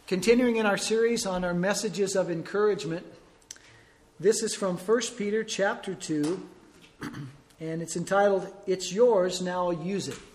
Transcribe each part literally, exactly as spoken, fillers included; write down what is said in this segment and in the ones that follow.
Continuing in our series on our messages of encouragement, this is from First Peter chapter two, and it's entitled, "It's Yours, Now Use It."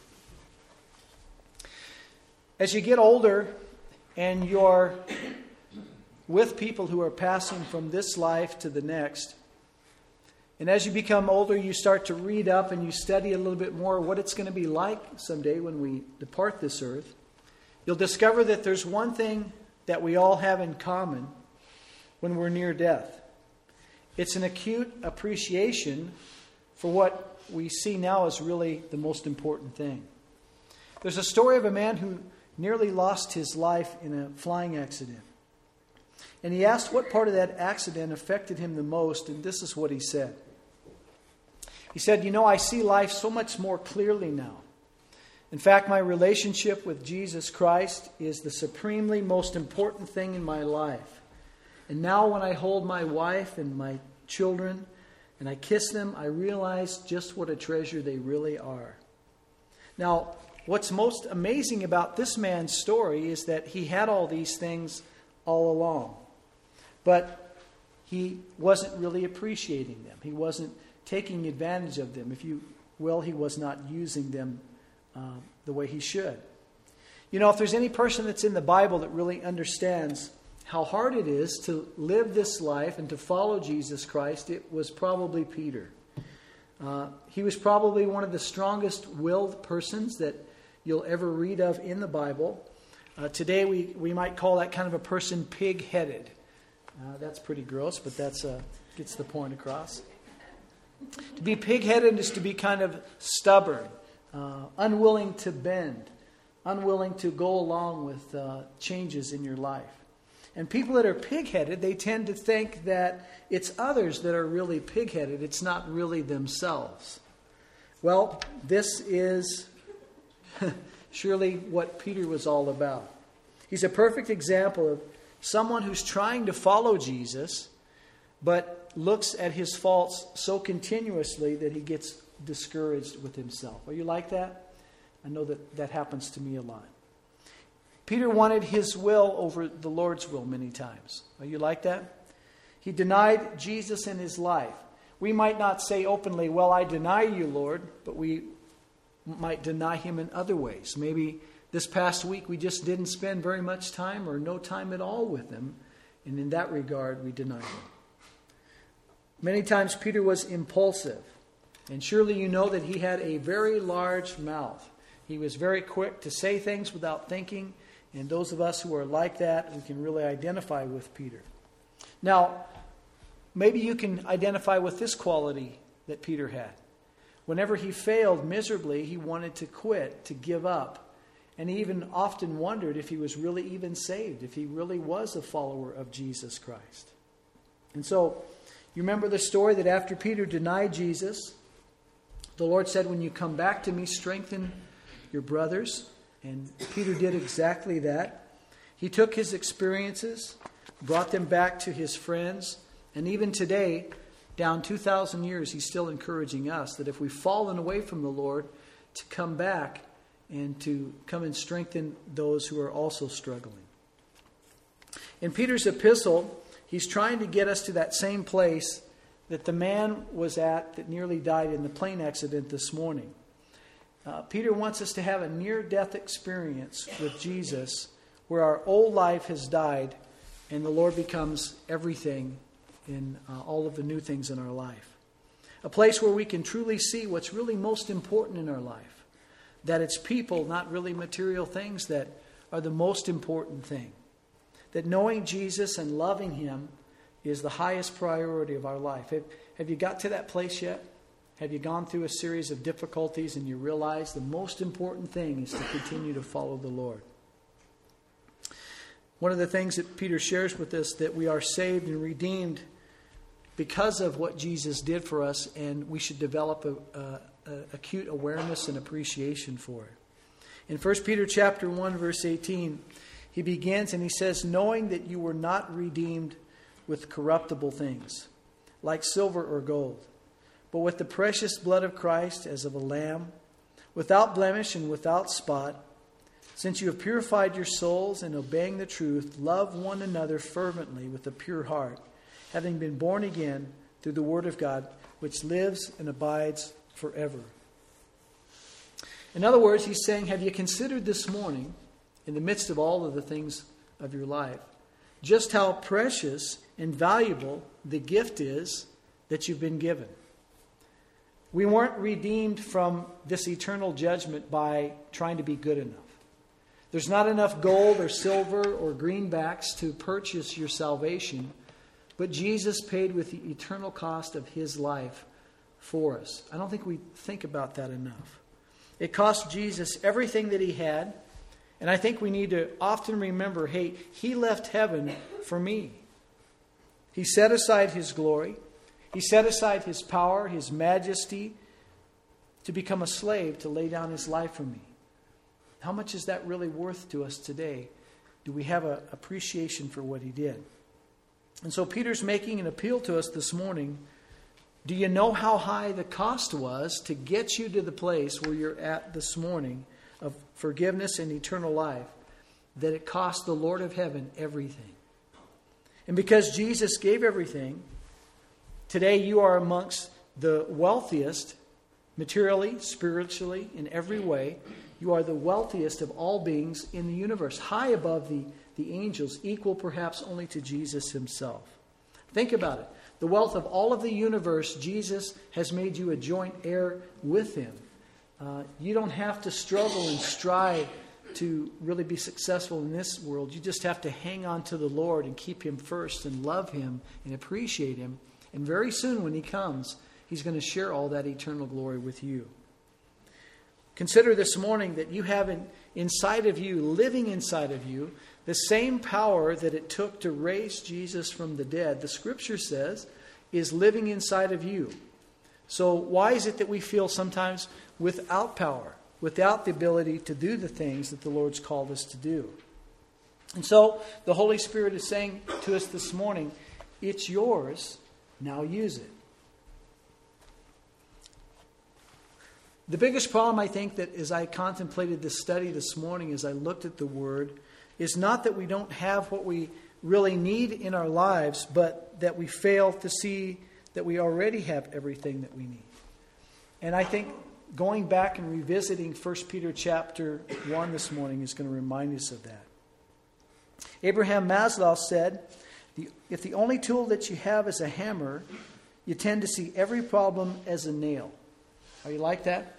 As you get older and you're with people who are passing from this life to the next, and as you become older, you start to read up and you study a little bit more what it's going to be like someday when we depart this earth, you'll discover that there's one thing that we all have in common when we're near death. It's an acute appreciation for what we see now as really the most important thing. There's a story of a man who nearly lost his life in a flying accident. And he asked what part of that accident affected him the most, and this is what he said. He said, "You know, I see life so much more clearly now. In fact, my relationship with Jesus Christ is the supremely most important thing in my life. And now when I hold my wife and my children and I kiss them, I realize just what a treasure they really are." Now, what's most amazing about this man's story is that he had all these things all along. But he wasn't really appreciating them. He wasn't taking advantage of them. If you will, he was not using them uh, the way he should. You know, if there's any person that's in the Bible that really understands how hard it is to live this life and to follow Jesus Christ, it was probably Peter. Uh, he was probably one of the strongest-willed persons that you'll ever read of in the Bible. Uh, today we, we might call that kind of a person pig-headed. Uh, that's pretty gross, but that's uh, gets the point across. To be pig-headed is to be kind of stubborn, uh, unwilling to bend, unwilling to go along with uh, changes in your life. And people that are pig-headed, they tend to think that it's others that are really pig-headed. It's not really themselves. Well, this is surely what Peter was all about. He's a perfect example of someone who's trying to follow Jesus, but looks at his faults so continuously that he gets discouraged with himself. Are you like that? I know that that happens to me a lot. Peter wanted his will over the Lord's will many times. Are you like that? He denied Jesus in his life. We might not say openly, "Well, I deny you, Lord," but we might deny him in other ways. Maybe this past week we just didn't spend very much time or no time at all with him, and in that regard we deny him. Many times Peter was impulsive, and surely you know that he had a very large mouth. He was very quick to say things without thinking, and those of us who are like that, we can really identify with Peter. Now, maybe you can identify with this quality that Peter had. Whenever he failed miserably, he wanted to quit, to give up. And he even often wondered if he was really even saved, if he really was a follower of Jesus Christ. And so, you remember the story that after Peter denied Jesus, the Lord said, "When you come back to me, strengthen your brothers." And Peter did exactly that. He took his experiences, brought them back to his friends, and even today, down two thousand years, he's still encouraging us that if we've fallen away from the Lord, to come back and to come and strengthen those who are also struggling. In Peter's epistle, he's trying to get us to that same place that the man was at that nearly died in the plane accident this morning. Uh, Peter wants us to have a near-death experience with Jesus where our old life has died and the Lord becomes everything in uh, all of the new things in our life. A place where we can truly see what's really most important in our life. That it's people, not really material things, that are the most important thing. That knowing Jesus and loving him is the highest priority of our life. Have, have you got to that place yet? Have you gone through a series of difficulties and you realize the most important thing is to continue to follow the Lord? One of the things that Peter shares with us, that we are saved and redeemed because of what Jesus did for us, and we should develop a, a, a acute awareness and appreciation for it. In First Peter chapter one, verse eighteen, he begins and he says, "Knowing that you were not redeemed with corruptible things, like silver or gold, but with the precious blood of Christ as of a lamb, without blemish and without spot, Since you have purified your souls in obeying the truth, love one another fervently with a pure heart, having been born again through the Word of God, which lives and abides forever. In other words, he's saying, have you considered this morning, in the midst of all of the things of your life, just how precious and valuable the gift is that you've been given? We weren't redeemed from this eternal judgment by trying to be good enough. There's not enough gold or silver or greenbacks to purchase your salvation, but Jesus paid with the eternal cost of his life for us. I don't think we think about that enough. It cost Jesus everything that he had, and I think we need to often remember, hey, he left heaven for me. He set aside his glory. He set aside his power, his majesty, to become a slave, to lay down his life for me. How much is that really worth to us today? Do we have an appreciation for what he did? And so Peter's making an appeal to us this morning. Do you know how high the cost was to get you to the place where you're at this morning of forgiveness and eternal life? That it cost the Lord of heaven everything. And because Jesus gave everything, today you are amongst the wealthiest, materially, spiritually, in every way. You are the wealthiest of all beings in the universe, high above the, the angels, equal perhaps only to Jesus himself. Think about it. The wealth of all of the universe, Jesus has made you a joint heir with him. Uh, you don't have to struggle and strive to really be successful in this world. You just have to hang on to the Lord and keep him first and love him and appreciate him. And very soon when he comes, he's going to share all that eternal glory with you. Consider this morning that you have in, inside of you, living inside of you, the same power that it took to raise Jesus from the dead, the Scripture says, is living inside of you. So why is it that we feel sometimes without power, without the ability to do the things that the Lord's called us to do? And so the Holy Spirit is saying to us this morning, it's yours, now use it. The biggest problem, I think, that as I contemplated this study this morning, as I looked at the Word, is not that we don't have what we really need in our lives, but that we fail to see that we already have everything that we need. And I think going back and revisiting First Peter chapter one this morning is going to remind us of that. Abraham Maslow said, if the only tool that you have is a hammer, you tend to see every problem as a nail. Are you like that?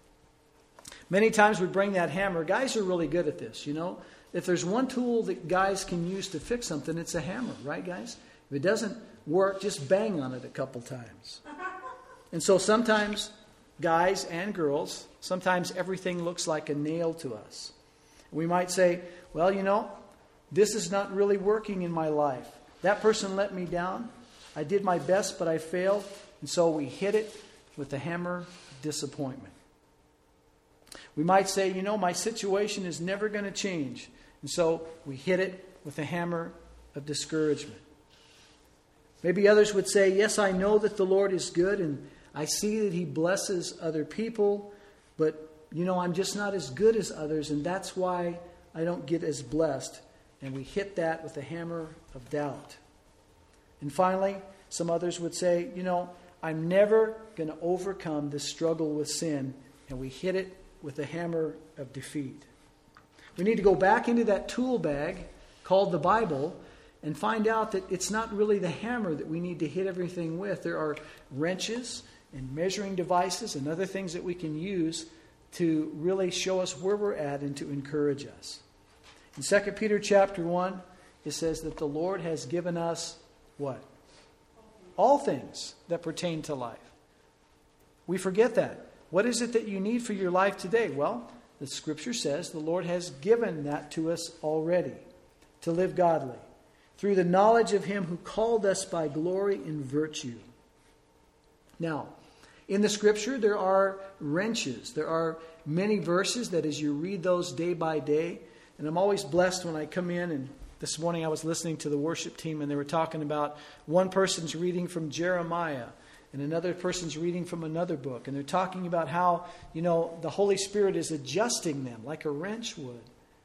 Many times we bring that hammer. Guys are really good at this, you know. If there's one tool that guys can use to fix something, it's a hammer, right, guys? If it doesn't work, just bang on it a couple times. And so sometimes, guys and girls, sometimes everything looks like a nail to us. We might say, well, you know, this is not really working in my life. That person let me down. I did my best, but I failed. And so we hit it with the hammer of disappointment. We might say, you know, my situation is never going to change. And so we hit it with the hammer of discouragement. Maybe others would say, yes, I know that the Lord is good and I see that he blesses other people, but, you know, I'm just not as good as others, and that's why I don't get as blessed. And we hit that with the hammer of doubt. And finally, some others would say, you know, I'm never going to overcome this struggle with sin, and we hit it with the hammer of defeat. We need to go back into that tool bag called the Bible and find out that it's not really the hammer that we need to hit everything with. There are wrenches and measuring devices and other things that we can use to really show us where we're at and to encourage us. In Second Peter chapter one, it says that the Lord has given us what? All things that pertain to life. We forget that. What is it that you need for your life today? Well, the Scripture says the Lord has given that to us already to live godly through the knowledge of him who called us by glory and virtue. Now, in the Scripture, there are wrenches. There are many verses that as you read those day by day, and I'm always blessed when I come in, and this morning I was listening to the worship team and they were talking about one person's reading from Jeremiah and another person's reading from another book. And they're talking about how, you know, the Holy Spirit is adjusting them like a wrench would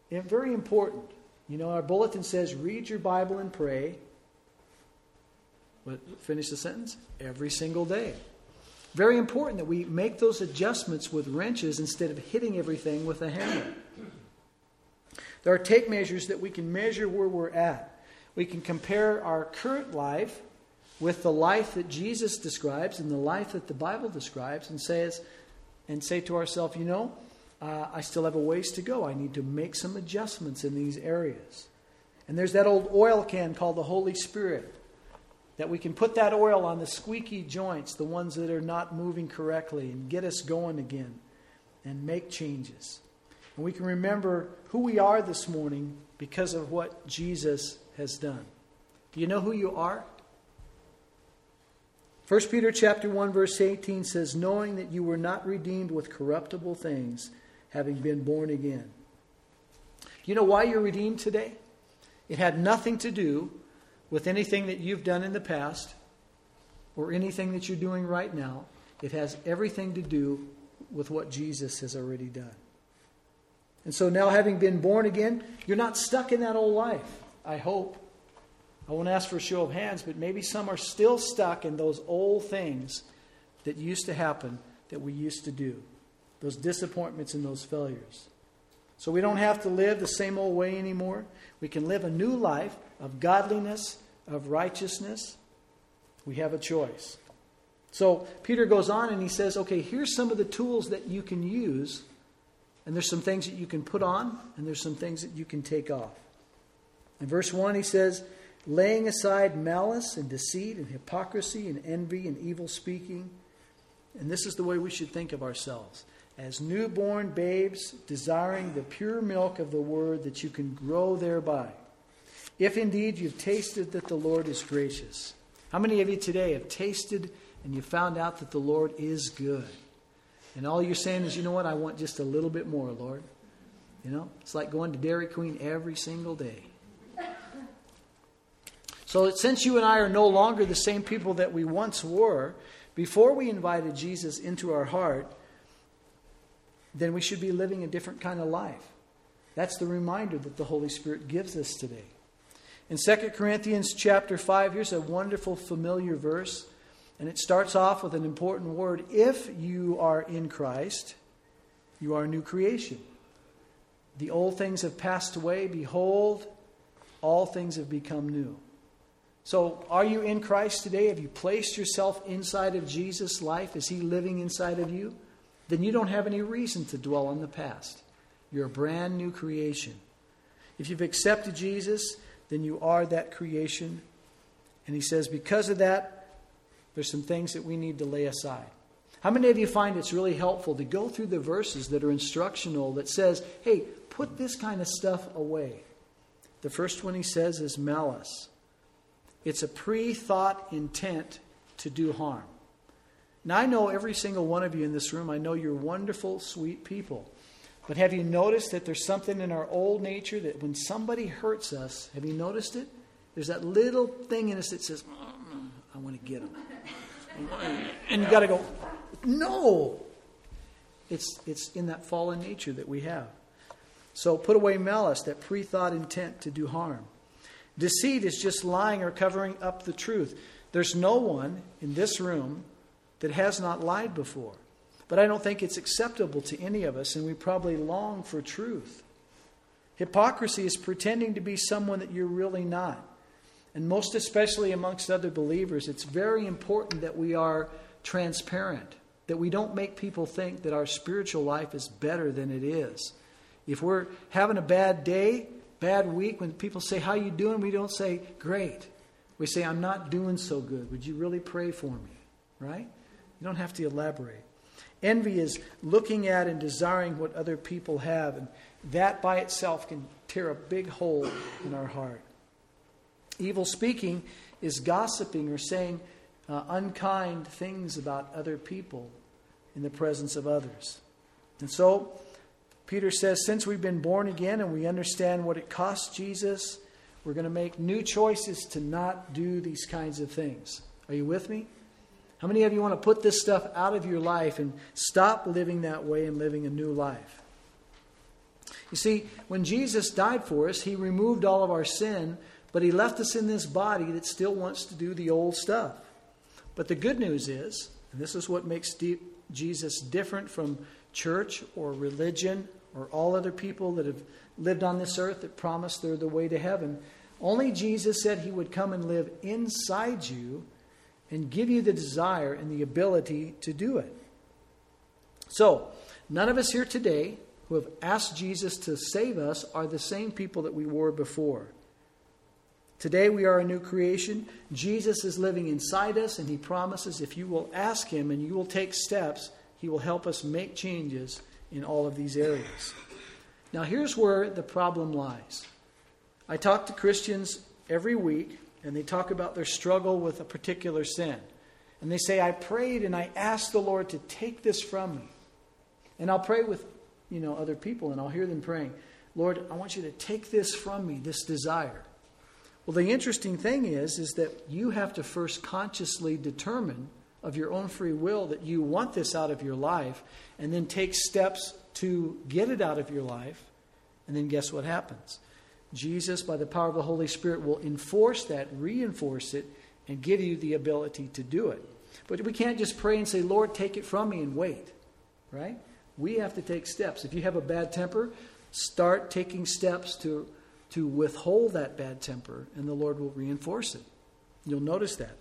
And very important. You know, our bulletin says, read your Bible and pray. What, finish the sentence? Every single day. Very important that we make those adjustments with wrenches instead of hitting everything with a hammer. There are tape measures that we can measure where we're at. We can compare our current life with the life that Jesus describes and the life that the Bible describes, and says, and say to ourselves, you know, uh, I still have a ways to go. I need to make some adjustments in these areas. And there's that old oil can called the Holy Spirit, that we can put that oil on the squeaky joints, the ones that are not moving correctly, and get us going again and make changes. And we can remember who we are this morning because of what Jesus has done. Do you know who you are? First Peter chapter one verse eighteen says, knowing that you were not redeemed with corruptible things, having been born again. You know why you're redeemed today? It had nothing to do with anything that you've done in the past or anything that you're doing right now. It has everything to do with what Jesus has already done. And so now, having been born again, you're not stuck in that old life, I hope. I won't ask for a show of hands, but maybe some are still stuck in those old things that used to happen, that we used to do. Those disappointments and those failures. So we don't have to live the same old way anymore. We can live a new life of godliness, of righteousness. We have a choice. So Peter goes on and he says, okay, here's some of the tools that you can use. And there's some things that you can put on, and there's some things that you can take off. In verse one he says, laying aside malice and deceit and hypocrisy and envy and evil speaking. And this is the way we should think of ourselves. As newborn babes, desiring the pure milk of the word, that you can grow thereby. If indeed you've tasted that the Lord is gracious. How many of you today have tasted and you found out that the Lord is good? And all you're saying is, you know what, I want just a little bit more, Lord. You know, it's like going to Dairy Queen every single day. So since you and I are no longer the same people that we once were, before we invited Jesus into our heart, then we should be living a different kind of life. That's the reminder that the Holy Spirit gives us today. In Second Corinthians chapter five, here's a wonderful familiar verse. And it starts off with an important word. If you are in Christ, you are a new creation. The old things have passed away. Behold, all things have become new. So are you in Christ today? Have you placed yourself inside of Jesus' life? Is he living inside of you? Then you don't have any reason to dwell on the past. You're a brand new creation. If you've accepted Jesus, then you are that creation. And he says, because of that, there's some things that we need to lay aside. How many of you find it's really helpful to go through the verses that are instructional that says, hey, put this kind of stuff away? The first one he says is malice. It's a pre-thought intent to do harm. Now, I know every single one of you in this room, I know you're wonderful, sweet people. But have you noticed that there's something in our old nature that when somebody hurts us, have you noticed it? There's that little thing in us that says, mm, I want to get them. And you got to go, no. It's, it's in that fallen nature that we have. So put away malice, that pre-thought intent to do harm. Deceit is just lying or covering up the truth. There's no one in this room that has not lied before. But I don't think it's acceptable to any of us, and we probably long for truth. Hypocrisy is pretending to be someone that you're really not. And most especially amongst other believers, it's very important that we are transparent, that we don't make people think that our spiritual life is better than it is. If we're having a bad day, bad week, when people say, how you doing? We don't say, great. We say, I'm not doing so good. Would you really pray for me? Right? You don't have to elaborate. Envy is looking at and desiring what other people have. And that by itself can tear a big hole in our heart. Evil speaking is gossiping or saying uh, unkind things about other people in the presence of others. And so, Peter says, since we've been born again and we understand what it cost Jesus, we're going to make new choices to not do these kinds of things. Are you with me? How many of you want to put this stuff out of your life and stop living that way and living a new life? You see, when Jesus died for us, he removed all of our sin, but he left us in this body that still wants to do the old stuff. But the good news is, and this is what makes Jesus different from church or religion or all other people that have lived on this earth that promise they're the way to heaven. Only Jesus said he would come and live inside you and give you the desire and the ability to do it. So, none of us here today who have asked Jesus to save us are the same people that we were before. Today we are a new creation. Jesus is living inside us, and he promises if you will ask him and you will take steps, he will help us make changes in all of these areas. Now here's where the problem lies. I talk to Christians every week, and they talk about their struggle with a particular sin. And they say, I prayed and I asked the Lord to take this from me. And I'll pray with, you know, other people, and I'll hear them praying, Lord, I want you to take this from me, this desire. Well, the interesting thing is, is that you have to first consciously determine of your own free will that you want this out of your life, and then take steps to get it out of your life. And then guess what happens? Jesus, by the power of the Holy Spirit, will enforce that, reinforce it, and give you the ability to do it. But we can't just pray and say, Lord, take it from me and wait. Right? We have to take steps. If you have a bad temper, start taking steps to, to withhold that bad temper, and the Lord will reinforce it. You'll notice that.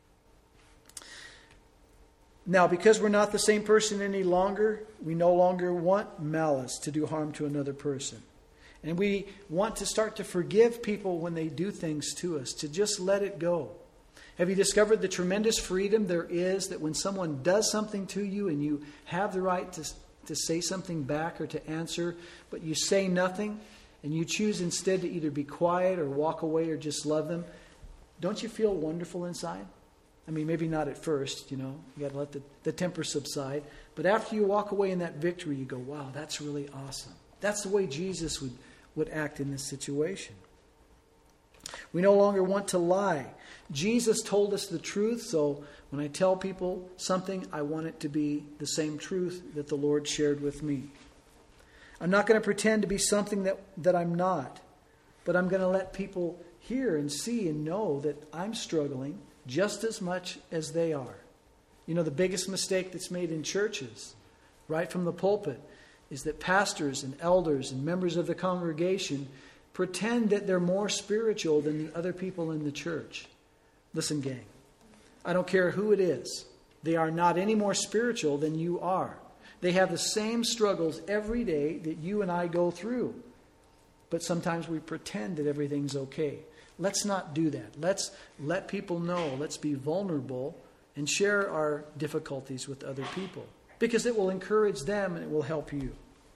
Now, because we're not the same person any longer, we no longer want malice to do harm to another person. And we want to start to forgive people when they do things to us, to just let it go. Have you discovered the tremendous freedom there is that when someone does something to you and you have the right to, to say something back or to answer, but you say nothing and you choose instead to either be quiet or walk away or just love them? Don't you feel wonderful inside? I mean, maybe not at first, you know, you got to let the, the temper subside. But after you walk away in that victory, you go, wow, that's really awesome. That's the way Jesus would, would act in this situation. We no longer want to lie. Jesus told us the truth, so when I tell people something, I want it to be the same truth that the Lord shared with me. I'm not going to pretend to be something that, that I'm not, but I'm going to let people hear and see and know that I'm struggling just as much as they are. You know, the biggest mistake that's made in churches, right from the pulpit, is that pastors and elders and members of the congregation pretend that they're more spiritual than the other people in the church. Listen, gang, I don't care who it is. They are not any more spiritual than you are. They have the same struggles every day that you and I go through. But sometimes we pretend that everything's okay. Let's not do that. Let's let people know. Let's be vulnerable and share our difficulties with other people, because it will encourage them and it will help you.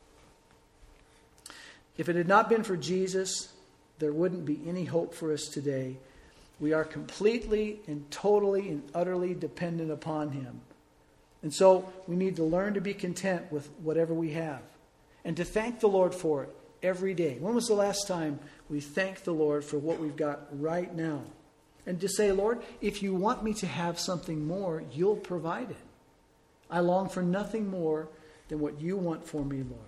If it had not been for Jesus, there wouldn't be any hope for us today. We are completely and totally and utterly dependent upon him. And so we need to learn to be content with whatever we have and to thank the Lord for it every day. When was the last time we thanked the Lord for what we've got right now? And to say, Lord, if you want me to have something more, you'll provide it. I long for nothing more than what you want for me, Lord.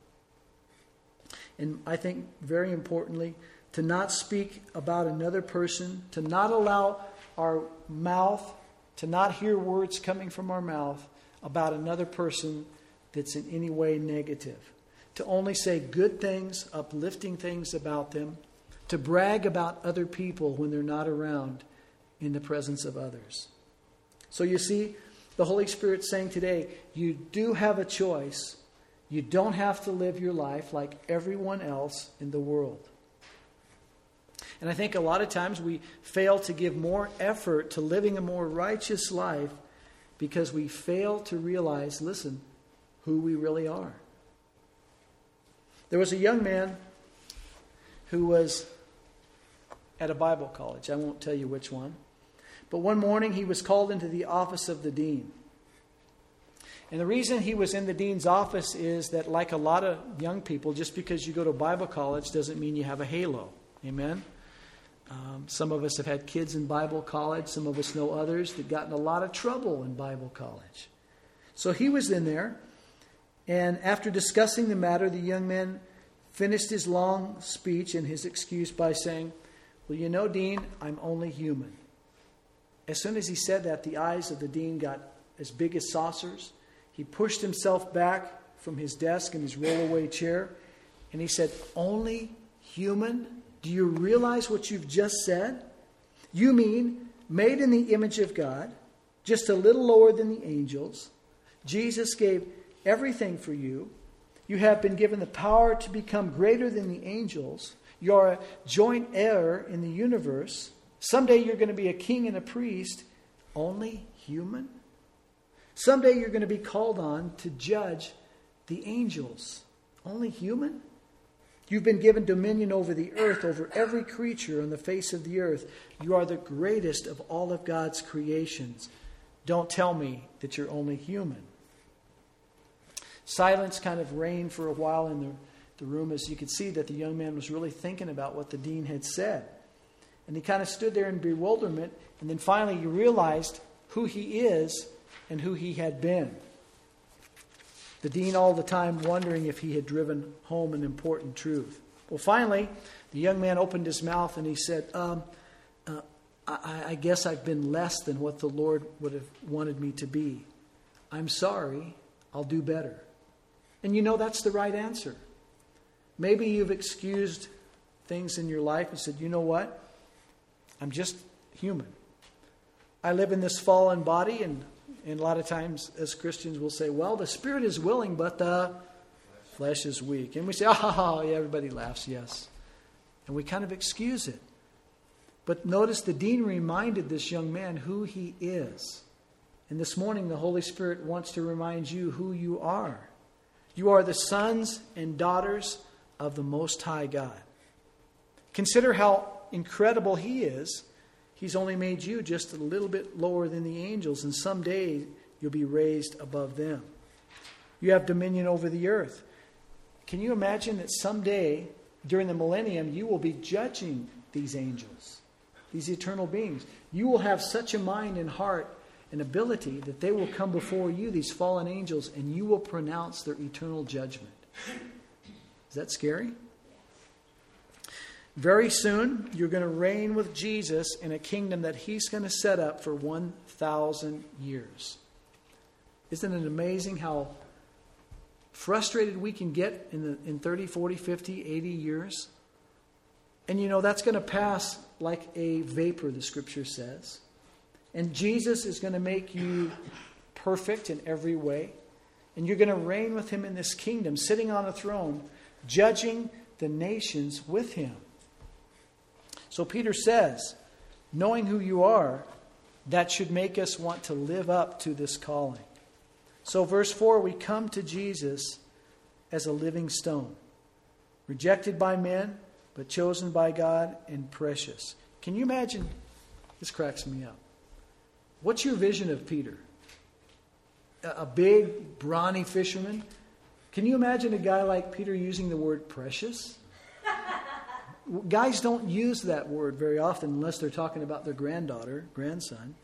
And I think, very importantly, to not speak about another person, to not allow our mouth, to not hear words coming from our mouth about another person that's in any way negative. To only say good things, uplifting things about them. To brag about other people when they're not around in the presence of others. So you see, the Holy Spirit's saying today, you do have a choice. You don't have to live your life like everyone else in the world. And I think a lot of times we fail to give more effort to living a more righteous life because we fail to realize, listen, who we really are. There was a young man who was at a Bible college. I won't tell you which one. But one morning he was called into the office of the dean. And the reason he was in the dean's office is that, like a lot of young people, just because you go to Bible college doesn't mean you have a halo. Amen? Um, some of us have had kids in Bible college. Some of us know others that got in a lot of trouble in Bible college. So he was in there. And after discussing the matter, the young man finished his long speech and his excuse by saying, "Well, you know, Dean, I'm only human." As soon as he said that, the eyes of the dean got as big as saucers. He pushed himself back from his desk in his rollaway chair, and he said, "Only human? Do you realize what you've just said? You mean made in the image of God, just a little lower than the angels. Jesus gave everything for you. You have been given the power to become greater than the angels. You're a joint heir in the universe. Someday you're going to be a king and a priest. Only human? Someday you're going to be called on to judge the angels. Only human? You've been given dominion over the earth, over every creature on the face of the earth. You are the greatest of all of God's creations. Don't tell me that you're only human." Silence kind of reigned for a while in the, the room, as you could see that the young man was really thinking about what the dean had said. And he kind of stood there in bewilderment, and then finally he realized who he is and who he had been. The dean all the time wondering if he had driven home an important truth. Well, finally, the young man opened his mouth and he said, um, uh, I, I guess I've been less than what the Lord would have wanted me to be. I'm sorry. I'll do better. And you know that's the right answer. Maybe you've excused things in your life and said, you know what? I'm just human. I live in this fallen body, and, and a lot of times as Christians we'll say, well, the spirit is willing, but the flesh is weak. And we say, oh, yeah, everybody laughs, yes. And we kind of excuse it. But notice the dean reminded this young man who he is. And this morning the Holy Spirit wants to remind you who you are. You are the sons and daughters of the Most High God. Consider how incredible He is. He's only made you just a little bit lower than the angels, and someday you'll be raised above them. You have dominion over the earth. Can you imagine that someday, during the millennium, you will be judging these angels, these eternal beings? You will have such a mind and heart and ability that they will come before you, these fallen angels, and you will pronounce their eternal judgment. Is that scary? Very soon, you're going to reign with Jesus in a kingdom that He's going to set up for one thousand years. Isn't it amazing how frustrated we can get in, the, in thirty, forty, fifty, eighty years? And you know, that's going to pass like a vapor, the Scripture says. And Jesus is going to make you perfect in every way. And you're going to reign with Him in this kingdom, sitting on a throne, judging the nations with Him. So Peter says, knowing who you are, that should make us want to live up to this calling. So verse four, we come to Jesus as a living stone, rejected by men, but chosen by God and precious. Can you imagine? This cracks me up. What's your vision of Peter? A big, brawny fisherman? Can you imagine a guy like Peter using the word precious? Guys don't use that word very often unless they're talking about their granddaughter, grandson.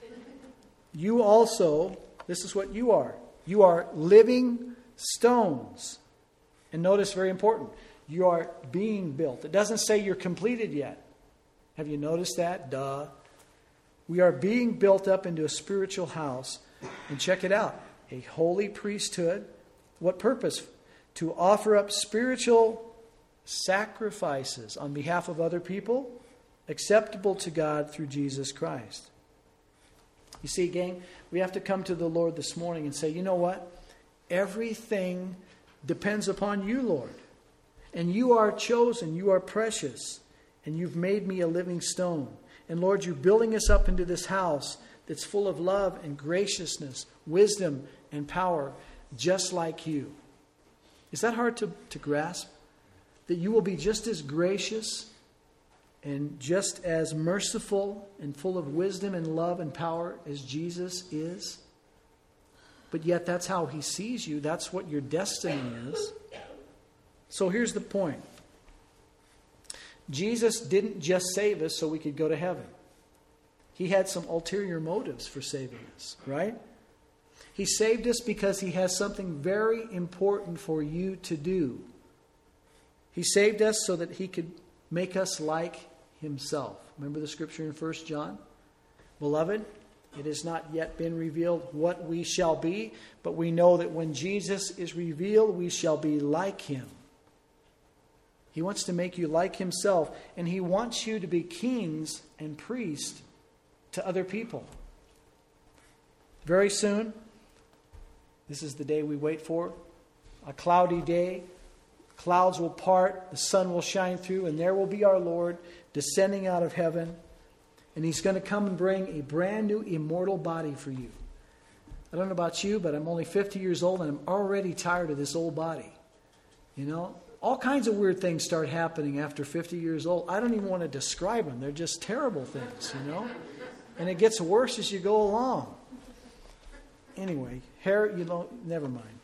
You also, this is what you are. You are living stones. And notice, very important, you are being built. It doesn't say you're completed yet. Have you noticed that? Duh. We are being built up into a spiritual house. And check it out. A holy priesthood. What purpose? To offer up spiritual sacrifices on behalf of other people, acceptable to God through Jesus Christ. You see, gang, we have to come to the Lord this morning and say, you know what? Everything depends upon you, Lord. And you are chosen, you are precious, and you've made me a living stone. And Lord, you're building us up into this house that's full of love and graciousness, wisdom and power, just like you. Is that hard to, to grasp? That you will be just as gracious and just as merciful and full of wisdom and love and power as Jesus is? But yet that's how He sees you. That's what your destiny is. So here's the point. Jesus didn't just save us so we could go to heaven. He had some ulterior motives for saving us, right? He saved us because He has something very important for you to do. He saved us so that he could make us like himself. Remember the scripture in First John? Beloved, it has not yet been revealed what we shall be, but we know that when Jesus is revealed, we shall be like him. He wants to make you like himself, and he wants you to be kings and priests to other people. Very soon, this is the day we wait for, a cloudy day. Clouds will part, the sun will shine through, and there will be our Lord descending out of heaven. And he's going to come and bring a brand new immortal body for you. I don't know about you, but I'm only fifty years old and I'm already tired of this old body. You know, all kinds of weird things start happening after fifty years old. I don't even want to describe them. They're just terrible things, you know. And it gets worse as you go along. Anyway, hair, you know, never mind.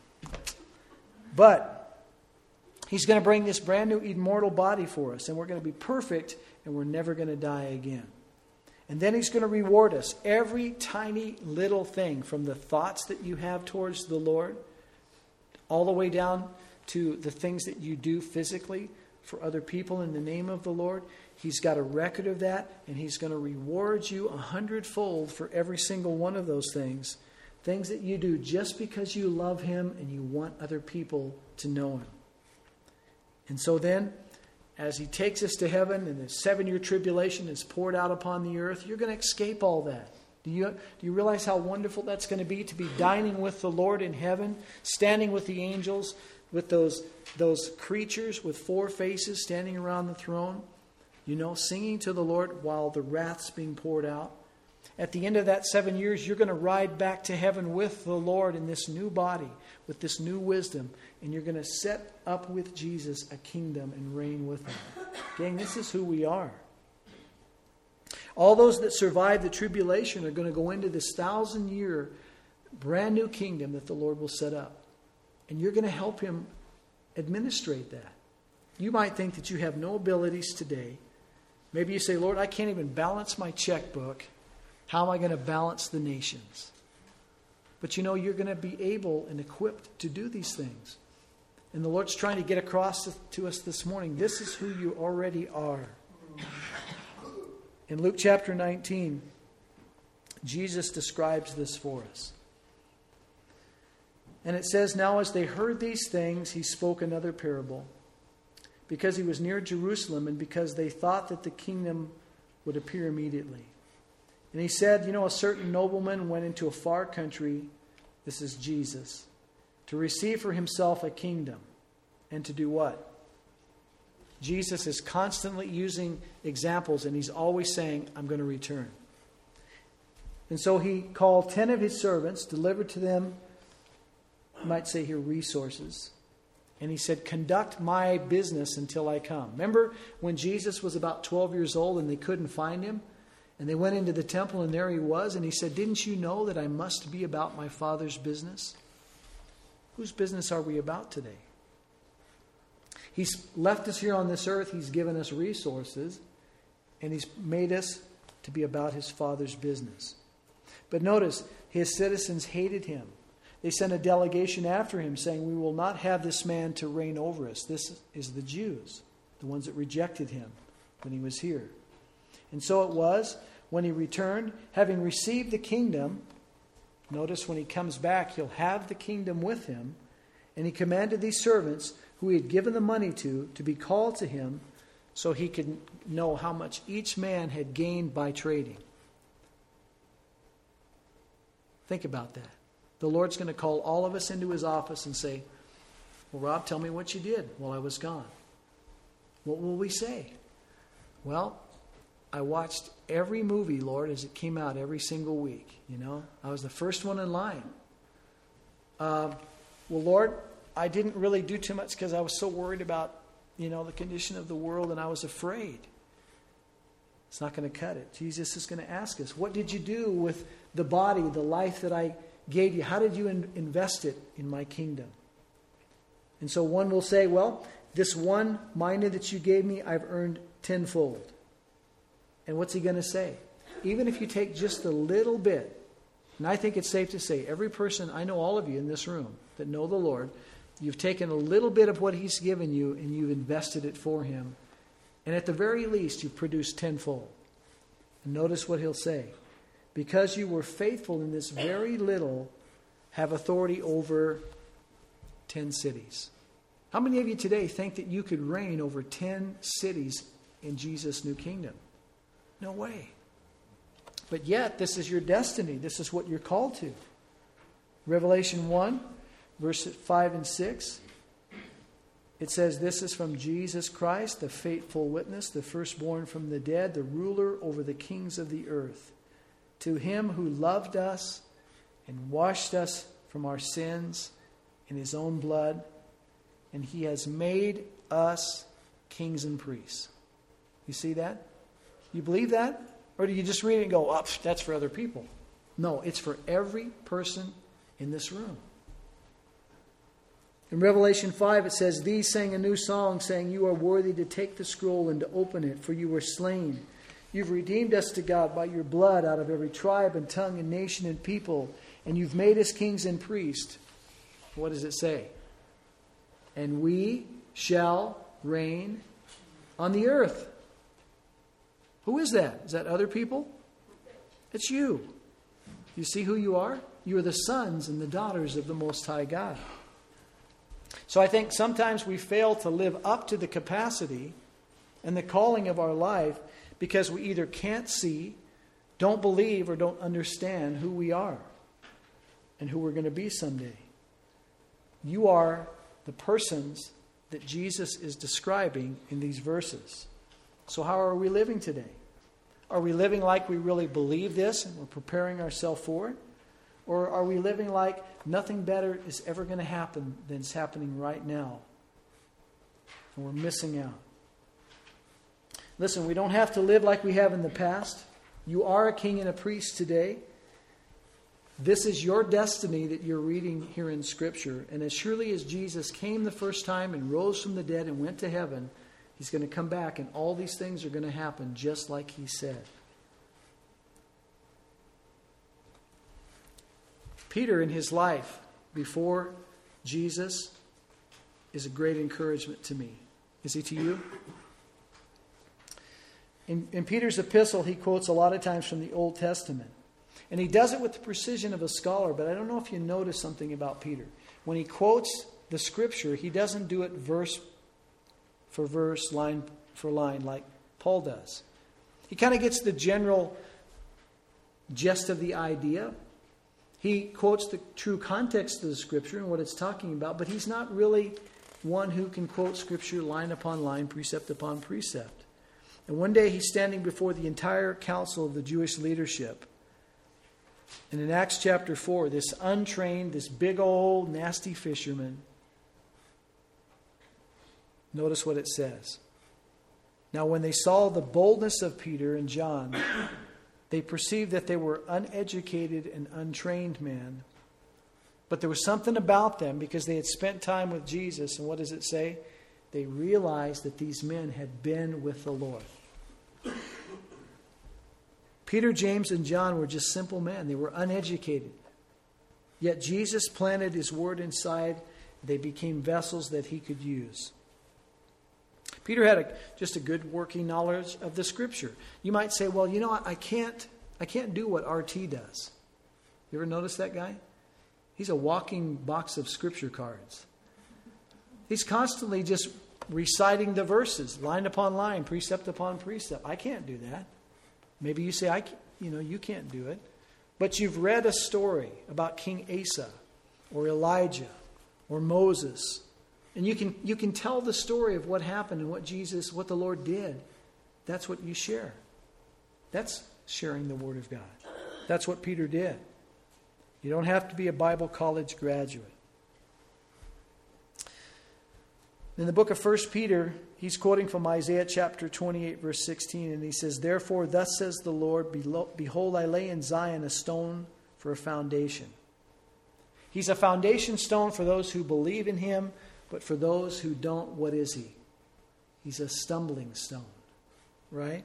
But he's going to bring this brand new immortal body for us. And we're going to be perfect and we're never going to die again. And then he's going to reward us. Every tiny little thing, from the thoughts that you have towards the Lord, all the way down to the things that you do physically for other people in the name of the Lord. He's got a record of that, and he's going to reward you a hundredfold for every single one of those things. Things that you do just because you love him and you want other people to know him. And so then, as he takes us to heaven and the seven-year tribulation is poured out upon the earth, you're going to escape all that. Do you, do you realize how wonderful that's going to be, to be dining with the Lord in heaven, standing with the angels, with those, those creatures with four faces standing around the throne, you know, singing to the Lord while the wrath's being poured out? At the end of that seven years, you're going to ride back to heaven with the Lord in this new body, with this new wisdom, and you're going to set up with Jesus a kingdom and reign with him. Gang, this is who we are. All those that survive the tribulation are going to go into this thousand-year brand new kingdom that the Lord will set up. And you're going to help him administrate that. You might think that you have no abilities today. Maybe you say, Lord, I can't even balance my checkbook. How am I going to balance the nations? But you know, you're going to be able and equipped to do these things. And the Lord's trying to get across to, to us this morning. This is who you already are. In Luke chapter nineteen, Jesus describes this for us. And it says, now as they heard these things, he spoke another parable, because he was near Jerusalem and because they thought that the kingdom would appear immediately. And he said, you know, a certain nobleman went into a far country, this is Jesus, to receive for himself a kingdom. And to do what? Jesus is constantly using examples, and he's always saying, I'm going to return. And so he called ten of his servants, delivered to them, you might say here, resources. And he said, conduct my business until I come. Remember when Jesus was about twelve years old and they couldn't find him? And they went into the temple and there he was. And he said, didn't you know that I must be about my Father's business? Whose business are we about today? He's left us here on this earth. He's given us resources. And he's made us to be about his Father's business. But notice, his citizens hated him. They sent a delegation after him saying, we will not have this man to reign over us. This is the Jews, the ones that rejected him when he was here. And so it was, when he returned, having received the kingdom, notice when he comes back, he'll have the kingdom with him. And he commanded these servants, who he had given the money to, to be called to him, so he could know how much each man had gained by trading. Think about that. The Lord's going to call all of us into his office and say, well, Rob, tell me what you did while I was gone. What will we say? Well, I watched every movie, Lord, as it came out every single week. You know, I was the first one in line. Uh, well, Lord, I didn't really do too much because I was so worried about, you know, the condition of the world, and I was afraid. It's not going to cut it. Jesus is going to ask us, what did you do with the body, the life that I gave you? How did you in- invest it in my kingdom? And so one will say, well, this one mina that you gave me, I've earned tenfold. And what's he going to say? Even if you take just a little bit, and I think it's safe to say, every person, I know all of you in this room that know the Lord, You've taken a little bit of what He's given you and you've invested it for Him. And at the very least, you've produced tenfold. And notice what He'll say. Because you were faithful in this very little, have authority over ten cities. How many of you today think that you could reign over ten cities in Jesus' new kingdom? No way. But yet, this is your destiny. This is what you're called to. Revelation one, verses five and six. It says, this is from Jesus Christ, the faithful witness, the firstborn from the dead, the ruler over the kings of the earth. To Him who loved us and washed us from our sins in His own blood, and He has made us kings and priests. You see that? You believe that? Or do you just read it and go, oh, that's for other people? No, it's for every person in this room. In Revelation five, it says, these sang a new song, saying, you are worthy to take the scroll and to open it, for you were slain. You've redeemed us to God by your blood out of every tribe and tongue and nation and people, and you've made us kings and priests. What does it say? And we shall reign on the earth. Who is that? Is that other people? It's you. You see who you are? You are the sons and the daughters of the Most High God. So I think sometimes we fail to live up to the capacity and the calling of our life because we either can't see, don't believe, or don't understand who we are and who we're going to be someday. You are the persons that Jesus is describing in these verses. So how are we living today? Are we living like we really believe this and we're preparing ourselves for it? Or are we living like nothing better is ever going to happen than is happening right now? And we're missing out. Listen, we don't have to live like we have in the past. You are a king and a priest today. This is your destiny that you're reading here in Scripture. And as surely as Jesus came the first time and rose from the dead and went to heaven, He's going to come back and all these things are going to happen just like He said. Peter in his life before Jesus is a great encouragement to me. Is he to you? In, in Peter's epistle, he quotes a lot of times from the Old Testament. And he does it with the precision of a scholar, but I don't know if you notice something about Peter. When he quotes the Scripture, he doesn't do it verse for verse, line for line, like Paul does. He kind of gets the general gist of the idea. He quotes the true context of the Scripture and what it's talking about, but he's not really one who can quote Scripture line upon line, precept upon precept. And one day he's standing before the entire council of the Jewish leadership. And in Acts chapter four, this untrained, this big old nasty fisherman, notice what it says. Now when they saw the boldness of Peter and John, they perceived that they were uneducated and untrained men. But there was something about them because they had spent time with Jesus. And what does it say? They realized that these men had been with the Lord. Peter, James, and John were just simple men. They were uneducated. Yet Jesus planted His word inside. They became vessels that He could use. Peter had a, just a good working knowledge of the Scripture. You might say, well, you know, I can't, I can't do what R T does. You ever notice that guy? He's a walking box of Scripture cards. He's constantly just reciting the verses, line upon line, precept upon precept. I can't do that. Maybe you say, I, you know, you can't do it. But you've read a story about King Asa or Elijah or Moses. And you can you can tell the story of what happened and what Jesus, what the Lord did. That's what you share. That's sharing the Word of God. That's what Peter did. You don't have to be a Bible college graduate. In the book of First Peter, he's quoting from Isaiah chapter twenty-eight, verse sixteen, and he says, therefore, thus says the Lord, behold, I lay in Zion a stone for a foundation. He's a foundation stone for those who believe in Him, but for those who don't, what is He? He's a stumbling stone, right?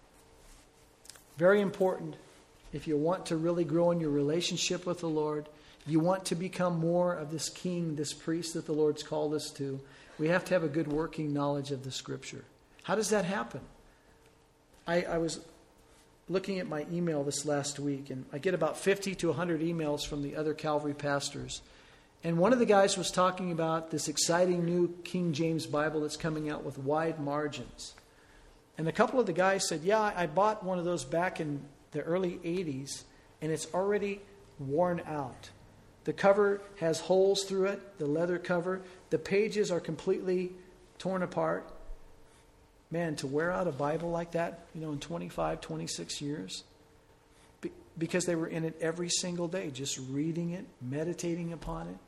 Very important if you want to really grow in your relationship with the Lord, you want to become more of this king, this priest that the Lord's called us to, we have to have a good working knowledge of the Scripture. How does that happen? I, I was looking at my email this last week, and I get about fifty to one hundred emails from the other Calvary pastors. And one of the guys was talking about this exciting new King James Bible that's coming out with wide margins. And a couple of the guys said, yeah, I bought one of those back in the early eighties, and it's already worn out. The cover has holes through it, the leather cover. The pages are completely torn apart. Man, to wear out a Bible like that, you know, in twenty-five, twenty-six years, be, because they were in it every single day, just reading it, meditating upon it.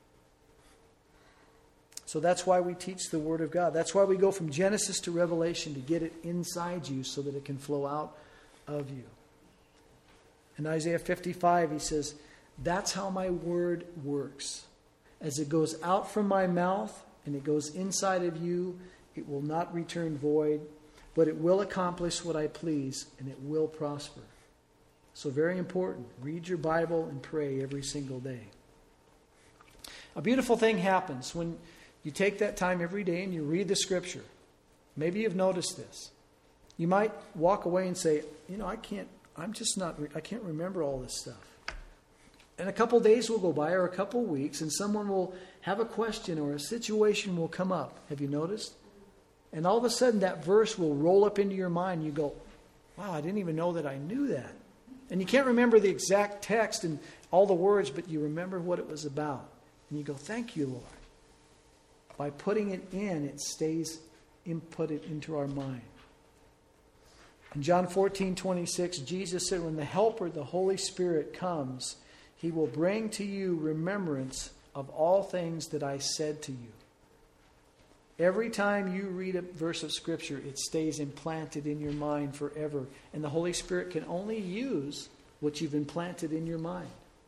So that's why we teach the Word of God. That's why we go from Genesis to Revelation, to get it inside you so that it can flow out of you. In Isaiah fifty-five, he says, that's how my word works. As it goes out from my mouth and it goes inside of you, it will not return void, but it will accomplish what I please, and it will prosper. So very important. Read your Bible and pray every single day. A beautiful thing happens when you take that time every day and you read the Scripture. Maybe you've noticed this. You might walk away and say, you know, I can't, I'm just not, I can't remember all this stuff. And a couple days will go by, or a couple weeks, and someone will have a question or a situation will come up. Have you noticed? And all of a sudden that verse will roll up into your mind. You go, wow, I didn't even know that I knew that. And you can't remember the exact text and all the words, but you remember what it was about. And you go, thank you, Lord. By putting it in, it stays inputted into our mind. In John fourteen twenty-six, Jesus said, when the Helper, the Holy Spirit, comes, He will bring to you remembrance of all things that I said to you. Every time you read a verse of Scripture, it stays implanted in your mind forever. And the Holy Spirit can only use what you've implanted in your mind.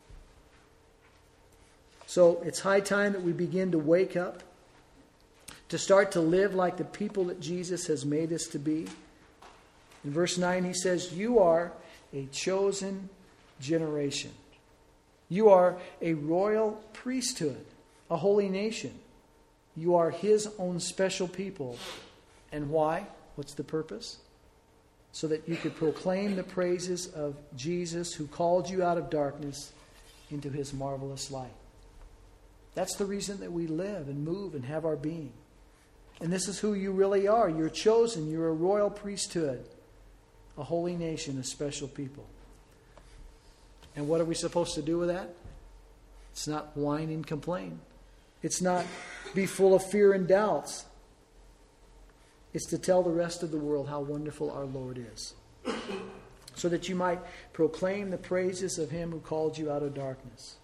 So it's high time that we begin to wake up, to start to live like the people that Jesus has made us to be. In verse nine, he says, you are a chosen generation. You are a royal priesthood, a holy nation. You are His own special people. And why? What's the purpose? So that you could proclaim the praises of Jesus, who called you out of darkness into His marvelous light. That's the reason that we live and move and have our being. And this is who you really are. You're chosen. You're a royal priesthood, a holy nation, a special people. And what are we supposed to do with that? It's not whine and complain. It's not be full of fear and doubts. It's to tell the rest of the world how wonderful our Lord is, so that you might proclaim the praises of Him who called you out of darkness.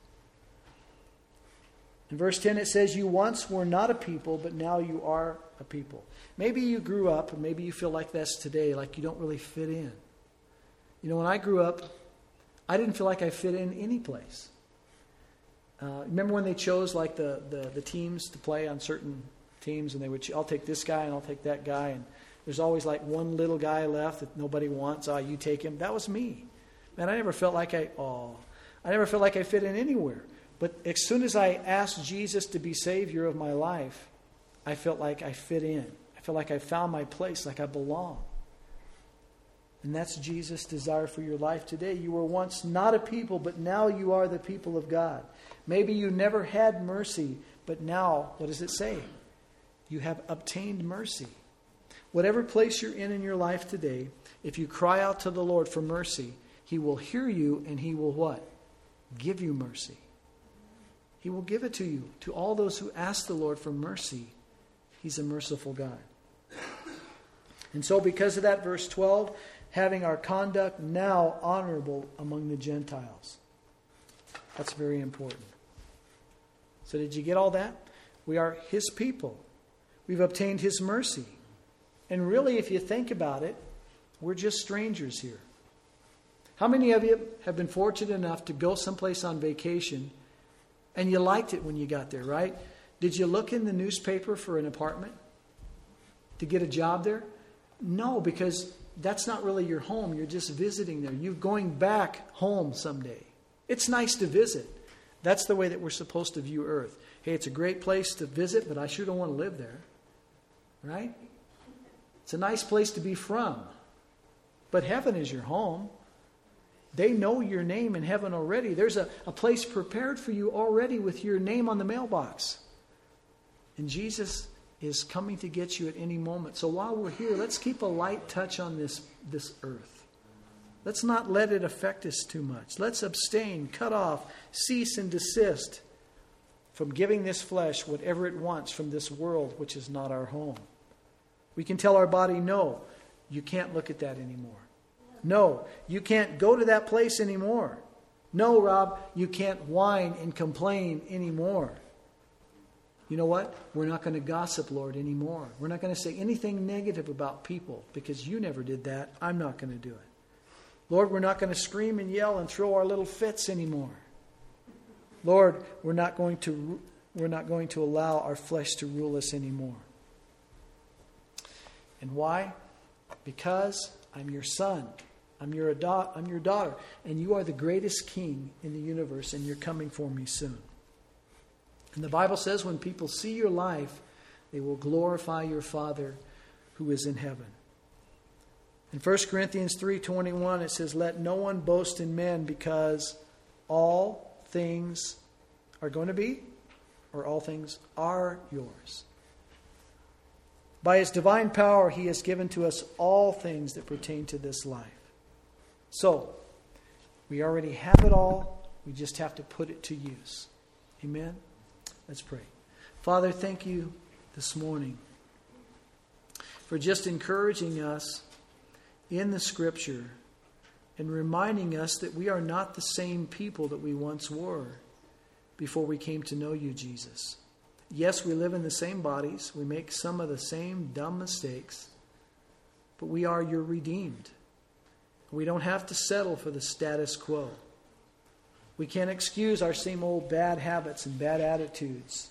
In verse ten it says, you once were not a people, but now you are a people. Maybe you grew up, and maybe you feel like that's today, like you don't really fit in. You know, when I grew up, I didn't feel like I fit in any place. Uh, remember when they chose like the, the, the teams to play on certain teams, and they would, I'll take this guy and I'll take that guy, and there's always like one little guy left that nobody wants. Oh, you take him. That was me. Man, I never felt like I, oh, I never felt like I fit in anywhere. But as soon as I asked Jesus to be Savior of my life, I felt like I fit in. I felt like I found my place, like I belong. And that's Jesus' desire for your life today. You were once not a people, but now you are the people of God. Maybe you never had mercy, but now, what does it say? You have obtained mercy. Whatever place you're in in your life today, if you cry out to the Lord for mercy, He will hear you, and He will what? Give you mercy. He will give it to you. To all those who ask the Lord for mercy, He's a merciful God. And so because of that, verse twelve, having our conduct now honorable among the Gentiles. That's very important. So did you get all that? We are His people. We've obtained His mercy. And really, if you think about it, we're just strangers here. How many of you have been fortunate enough to go someplace on vacation and you liked it when you got there, right? Did you look in the newspaper for an apartment to get a job there? No, because that's not really your home. You're just visiting there. You're going back home someday. It's nice to visit. That's the way that we're supposed to view earth. Hey, it's a great place to visit, but I sure don't want to live there. Right? It's a nice place to be from. But heaven is your home. They know your name in heaven already. There's a, a place prepared for you already with your name on the mailbox. And Jesus is coming to get you at any moment. So while we're here, let's keep a light touch on this, this earth. Let's not let it affect us too much. Let's abstain, cut off, cease and desist from giving this flesh whatever it wants from this world, which is not our home. We can tell our body, no, you can't look at that anymore. No, you can't go to that place anymore. No, Rob, you can't whine and complain anymore. You know what? We're not going to gossip, Lord, anymore. We're not going to say anything negative about people because you never did that. I'm not going to do it. Lord, we're not going to scream and yell and throw our little fits anymore. Lord, we're not going to we're not going to allow our flesh to rule us anymore. And why? Because I'm your son. I'm your ado- I'm your daughter, and you are the greatest king in the universe, and you're coming for me soon. And the Bible says when people see your life, they will glorify your Father who is in heaven. In First Corinthians three twenty-one, it says, "Let no one boast in men, because all things are going to be, or all things are yours. By his divine power, he has given to us all things that pertain to this life." So, we already have it all. We just have to put it to use. Amen? Let's pray. Father, thank you this morning for just encouraging us in the Scripture and reminding us that we are not the same people that we once were before we came to know you, Jesus. Yes, we live in the same bodies. We make some of the same dumb mistakes. But we are your redeemed. We don't have to settle for the status quo. We can't excuse our same old bad habits and bad attitudes.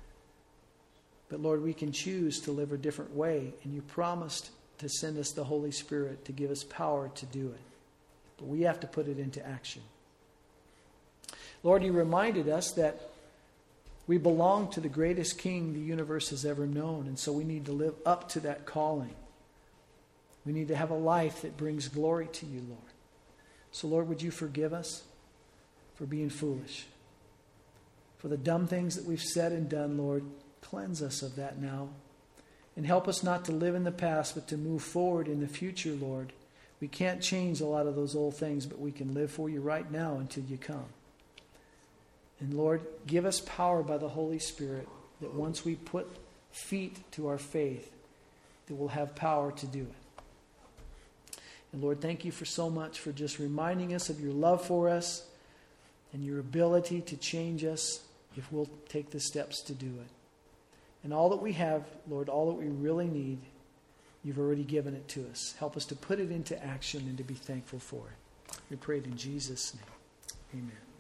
But Lord, we can choose to live a different way. And you promised to send us the Holy Spirit to give us power to do it. But we have to put it into action. Lord, you reminded us that we belong to the greatest king the universe has ever known. And so we need to live up to that calling. We need to have a life that brings glory to you, Lord. So, Lord, would you forgive us for being foolish? For the dumb things that we've said and done, Lord, cleanse us of that now. And help us not to live in the past, but to move forward in the future, Lord. We can't change a lot of those old things, but we can live for you right now until you come. And Lord, give us power by the Holy Spirit that once we put feet to our faith, that we'll have power to do it. And Lord, thank you for so much for just reminding us of your love for us and your ability to change us if we'll take the steps to do it. And all that we have, Lord, all that we really need, you've already given it to us. Help us to put it into action and to be thankful for it. We pray it in Jesus' name. Amen.